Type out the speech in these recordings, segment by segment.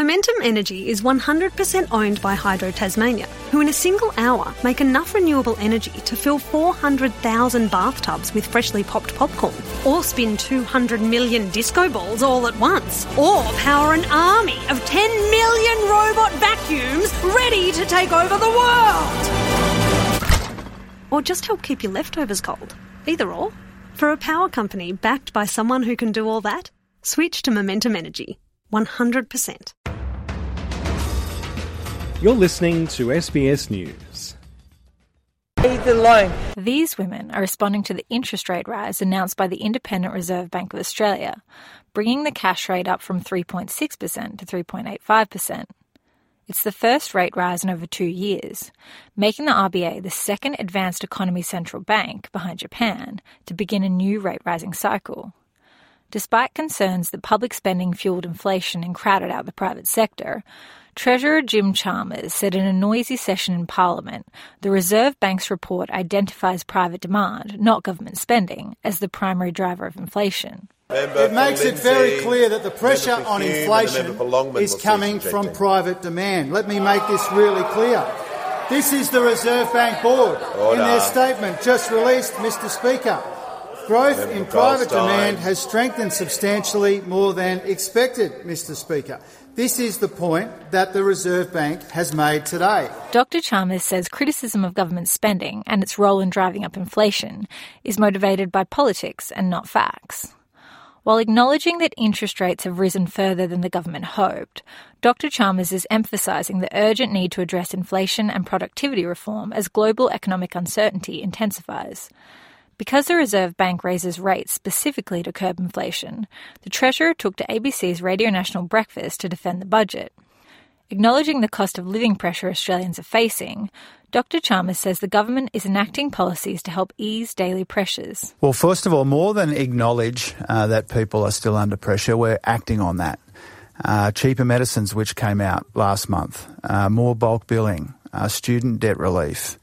Momentum Energy is 100% owned by Hydro Tasmania, who in a single hour make enough renewable energy to fill 400,000 bathtubs with freshly popped popcorn, or spin 200 million disco balls all at once, or power an army of 10 million robot vacuums ready to take over the world. Or just help keep your leftovers cold. Either or. For a power company backed by someone who can do all that, switch to Momentum Energy. 100%. You're listening to SBS News. These women are responding to the interest rate rise announced by the Independent Reserve Bank of Australia, bringing the cash rate up from 3.6% to 3.85%. It's the first rate rise in over 2 years, making the RBA the second advanced economy central bank, behind Japan, to begin a new rate-rising cycle. Despite concerns that public spending fuelled inflation and crowded out the private sector, Treasurer Jim Chalmers said in a noisy session in Parliament the Reserve Bank's report identifies private demand, not government spending, as the primary driver of inflation. It makes it very clear that the pressure on inflation is coming from private demand. Let me make this really clear. This is the Reserve Bank Board in their statement just released, Mr Speaker. Growth in private demand has strengthened substantially more than expected, Mr Speaker. This is the point that the Reserve Bank has made today. Dr Chalmers says criticism of government spending and its role in driving up inflation is motivated by politics and not facts. While acknowledging that interest rates have risen further than the government hoped, Dr Chalmers is emphasising the urgent need to address inflation and productivity reform as global economic uncertainty intensifies. Because the Reserve Bank raises rates specifically to curb inflation, the Treasurer took to ABC's Radio National Breakfast to defend the budget. Acknowledging the cost of living pressure Australians are facing, Dr Chalmers says the government is enacting policies to help ease daily pressures. Well, first of all, more than acknowledge that people are still under pressure, we're acting on that. Cheaper medicines, which came out last month, more bulk billing, student debt relief,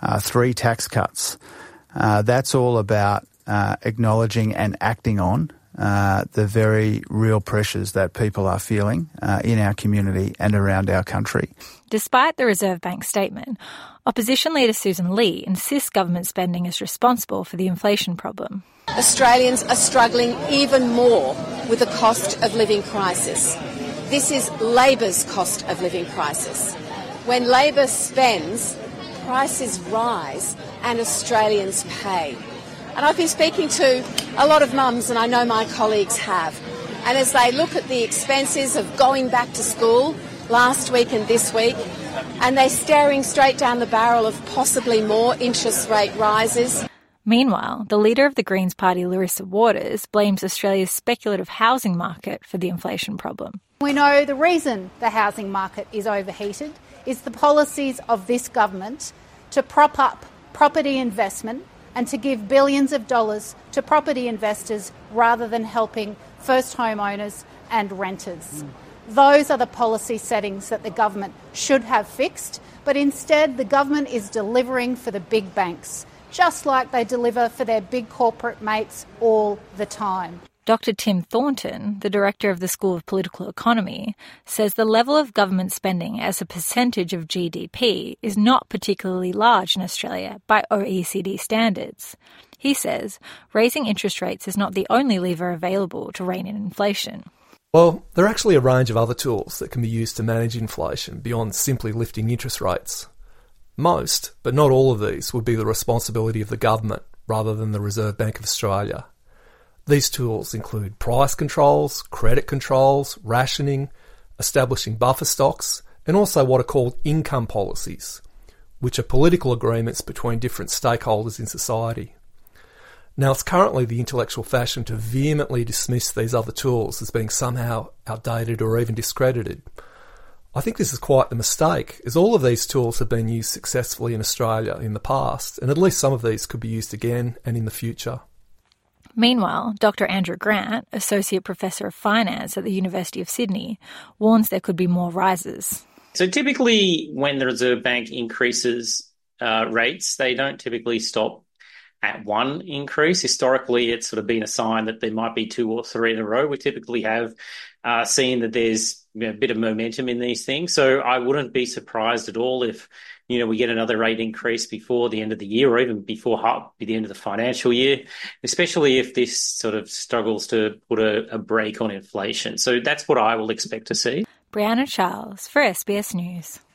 3 tax cuts. That's all about acknowledging and acting on the very real pressures that people are feeling in our community and around our country. Despite the Reserve Bank statement, Opposition Leader Susan Lee insists government spending is responsible for the inflation problem. Australians are struggling even more with the cost of living crisis. This is Labor's cost of living crisis. When Labor spends, prices rise and Australians pay. And I've been speaking to a lot of mums, and I know my colleagues have, and as they look at the expenses of going back to school last week and this week, and they're staring straight down the barrel of possibly more interest rate rises. Meanwhile, the leader of the Greens Party, Larissa Waters, blames Australia's speculative housing market for the inflation problem. We know the reason the housing market is overheated is the policies of this government to prop up property investment and to give billions of dollars to property investors rather than helping first homeowners and renters. Those are the policy settings that the government should have fixed, but instead the government is delivering for the big banks, just like they deliver for their big corporate mates all the time. Dr Tim Thornton, the director of the School of Political Economy, says the level of government spending as a percentage of GDP is not particularly large in Australia by OECD standards. He says raising interest rates is not the only lever available to rein in inflation. Well, there are actually a range of other tools that can be used to manage inflation beyond simply lifting interest rates. Most, but not all of these, would be the responsibility of the government rather than the Reserve Bank of Australia. These tools include price controls, credit controls, rationing, establishing buffer stocks, and also what are called income policies, which are political agreements between different stakeholders in society. Now, it's currently the intellectual fashion to vehemently dismiss these other tools as being somehow outdated or even discredited. I think this is quite the mistake, as all of these tools have been used successfully in Australia in the past, and at least some of these could be used again and in the future. Meanwhile, Dr Andrew Grant, Associate Professor of Finance at the University of Sydney, warns there could be more rises. So typically when the Reserve Bank increases rates, they don't typically stop at one increase. Historically, it's sort of been a sign that there might be 2 or 3 in a row. We typically have seen that there's a bit of momentum in these things. So I wouldn't be surprised at all if, we get another rate increase before the end of the year or even before the end of the financial year, especially if this sort of struggles to put a brake on inflation. So that's what I will expect to see. Brianna Charles for SBS News.